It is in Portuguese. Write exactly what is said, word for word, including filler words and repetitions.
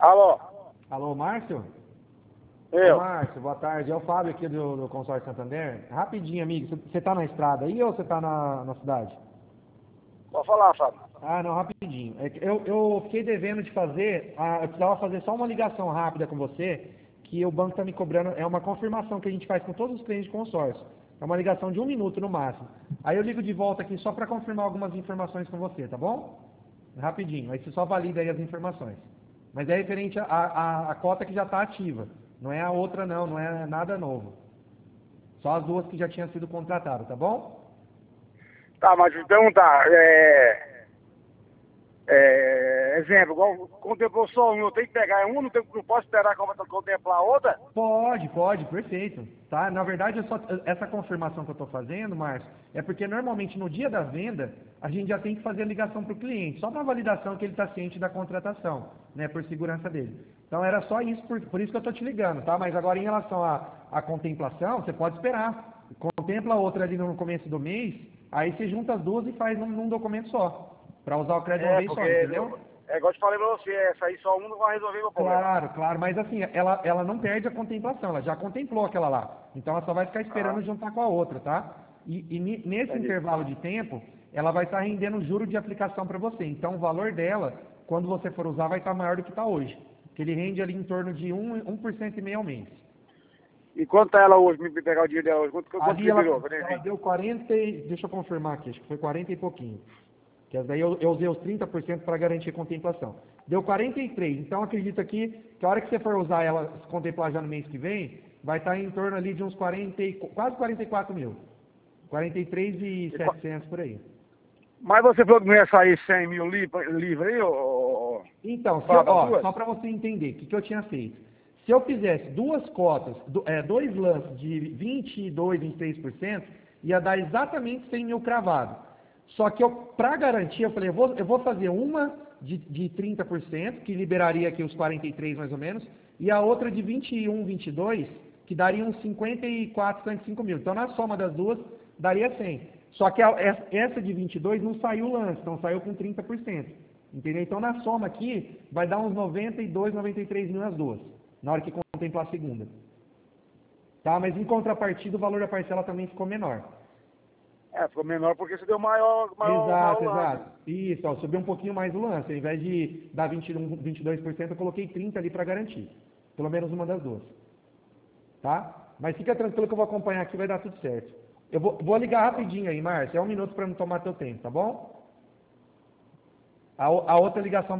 Alô? Alô, Márcio? Ô, Eu. Márcio, boa tarde. É o Fábio aqui do, do Consórcio Santander. Rapidinho, amigo. Você tá na estrada aí ou você tá na, na cidade? Pode falar, Fábio. Ah, não, rapidinho. É que eu, eu fiquei devendo de fazer, ah, eu precisava fazer só uma ligação rápida com você, que o banco está me cobrando, é uma confirmação que a gente faz com todos os clientes de consórcio. É uma ligação de um minuto no máximo. Aí eu ligo de volta aqui só para confirmar algumas informações com você, tá bom? Rapidinho. Aí você só valida aí as informações. Mas é referente à à- à cota que já está ativa. Não é a outra não, não é nada novo. Só as duas que já tinham sido contratadas, tá bom? Tá, mas então tá, é... é exemplo, igual contemplou só um, eu tenho que pegar um, não, tenho, não posso esperar a contemplar a outra? Pode, pode, perfeito. Tá? Na verdade, é só, essa confirmação que eu estou fazendo, Márcio, é porque normalmente no dia da venda, a gente já tem que fazer a ligação para o cliente, só para validação que ele está ciente da contratação, né, por segurança dele. Então era só isso, por, por isso que eu estou te ligando, tá? Mas agora em relação à, à contemplação, você pode esperar. Contempla a outra ali no começo do mês, aí você junta as duas e faz num, num documento só, para usar o crédito de uma É, vez porque, só, entendeu? é igual eu te falei pra você, essa aí só um não vai resolver meu problema. Claro, claro, mas assim, ela, ela não perde a contemplação, ela já contemplou aquela lá. Então ela só vai ficar Ah, esperando juntar com a outra, tá? E, e ni- nesse entendi. intervalo de tempo, ela vai estar rendendo juro de aplicação para você. Então o valor dela, quando você for usar, vai estar maior do que está hoje. Que ele rende ali em torno de um, um por cento e meio ao mês. E quanto tá ela hoje, me pegar o dinheiro dela hoje? Quanto, quanto Ali você ela, virou? Eu nem ela vi. deu quarenta, e- deixa eu confirmar aqui, acho que foi quarenta e pouquinho. Que daí eu, eu usei os trinta por cento para garantir a contemplação. Deu quarenta e três, então acredito aqui que a hora que você for usar ela, se contemplar já no mês que vem, vai estar em torno ali de uns quarenta, e- quase quarenta e quatro mil. quarenta e três e E qua- setecentos por aí. Mas você falou que não ia sair cem mil livre, livre aí, ô, ô, ô, Então, se eu, Fábio, as ó, duas? só para você entender, o que, que eu tinha feito? Se eu fizesse duas cotas, do- é, dois lances de vinte e dois, vinte e três por cento, ia dar exatamente cem mil cravado. Só que eu, para garantir, eu falei, eu vou, eu vou fazer uma de, de trinta por cento, que liberaria aqui os quarenta e três mais ou menos, e a outra de vinte e um, vinte e dois, que daria uns cinquenta e quatro, cinquenta e cinco mil. Então, na soma das duas, daria cem. Só que a- essa essa de vinte e dois não saiu o lance, então saiu com trinta por cento. Entendeu? Então, na soma aqui, vai dar uns noventa e dois, noventa e três mil nas duas, na hora que contemplar a segunda. Tá? Mas em contrapartida, o valor da parcela também ficou menor. É, ficou menor porque você deu maior, maior, maior Exato, lance. exato. Isso, ó, subiu um pouquinho mais o lance. Ao invés de dar vinte e um, vinte e dois por cento, eu coloquei trinta ali para garantir. Pelo menos uma das duas. Tá? Mas fica tranquilo que eu vou acompanhar aqui, vai dar tudo certo. Eu vou, vou ligar rapidinho aí, Márcio. É um minuto para não tomar teu tempo, tá bom? A, o- a outra ligação